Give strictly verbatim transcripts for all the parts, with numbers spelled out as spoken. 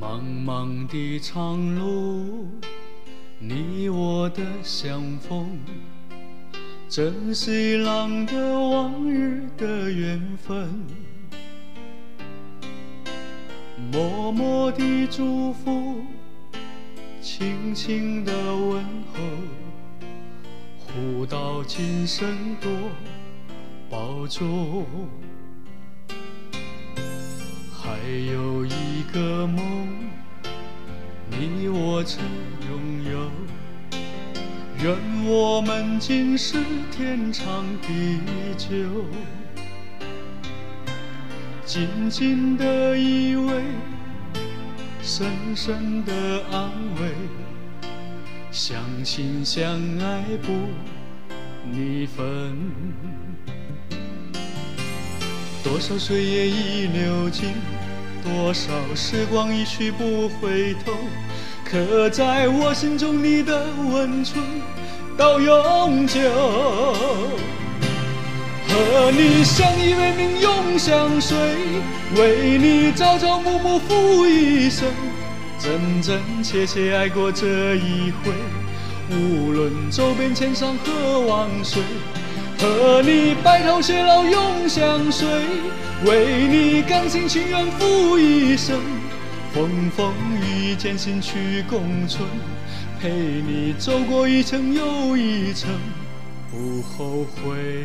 茫茫的长路，你我的相逢，珍惜浪的往日的缘分。默默的祝福，轻轻的问候，互道今生多保重。还有一个梦，你我曾拥有，愿我们今世天长地久。静静的依偎，深深的安慰，相亲相爱不离分。多少岁月已流尽，多少时光一去不回头，刻在我心中你的温存到永久。和你相依为命永相随，为你朝朝暮暮付一生，真真切切爱过这一回，无论走遍千山和万水。和你白头偕老永相随，为你甘心情愿付一生，风风雨雨艰辛去共存，陪你走过一程又一程，不后悔。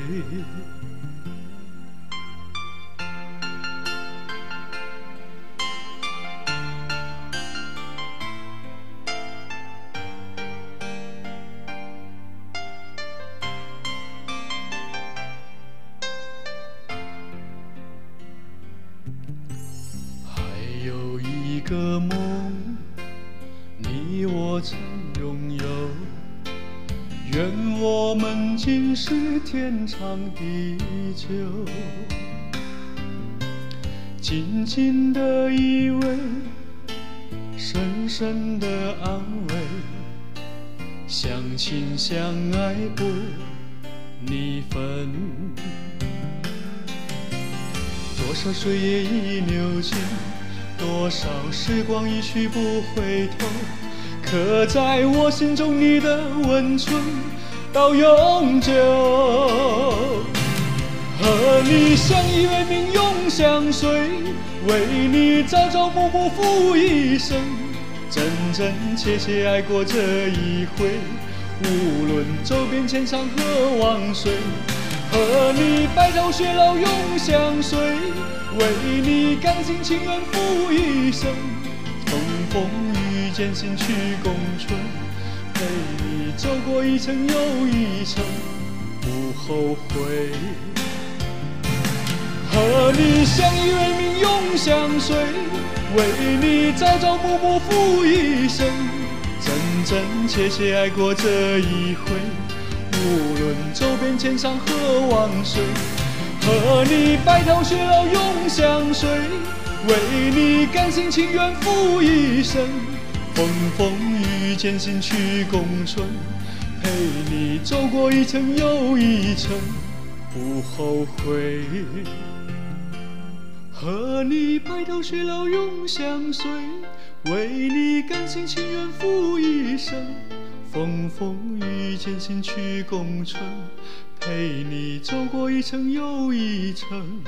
有一个梦，你我曾拥有，愿我们今世天长地久。静静的依偎，深深的安慰，相亲相爱不离分。多少岁月已流尽，多少时光一去不回头，刻在我心中你的温存到永久。和你相依为命永相随，为你朝朝暮暮付一生，真真切切爱过这一回，无论走遍千山和万水。和你白头偕老永相随，为你甘心情愿付一生，风风雨雨艰辛去共存，陪你走过一程又一程，不后悔。和你相依为命永相随，为你朝朝暮暮付一生，真真切切爱过这一回，无论走遍千山和万水。和你白头偕老永相随，为你甘心情愿付一生，风风雨雨艰辛去共存，陪你走过一程又一程，不后悔。和你白头偕老永相随，为你甘心情愿付一生，风风雨雨艰辛去共存，陪你走过一程又一程，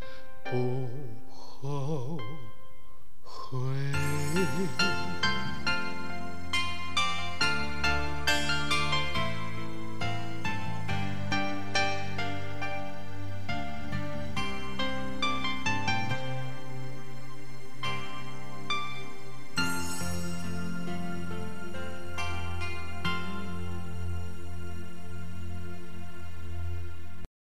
不后悔。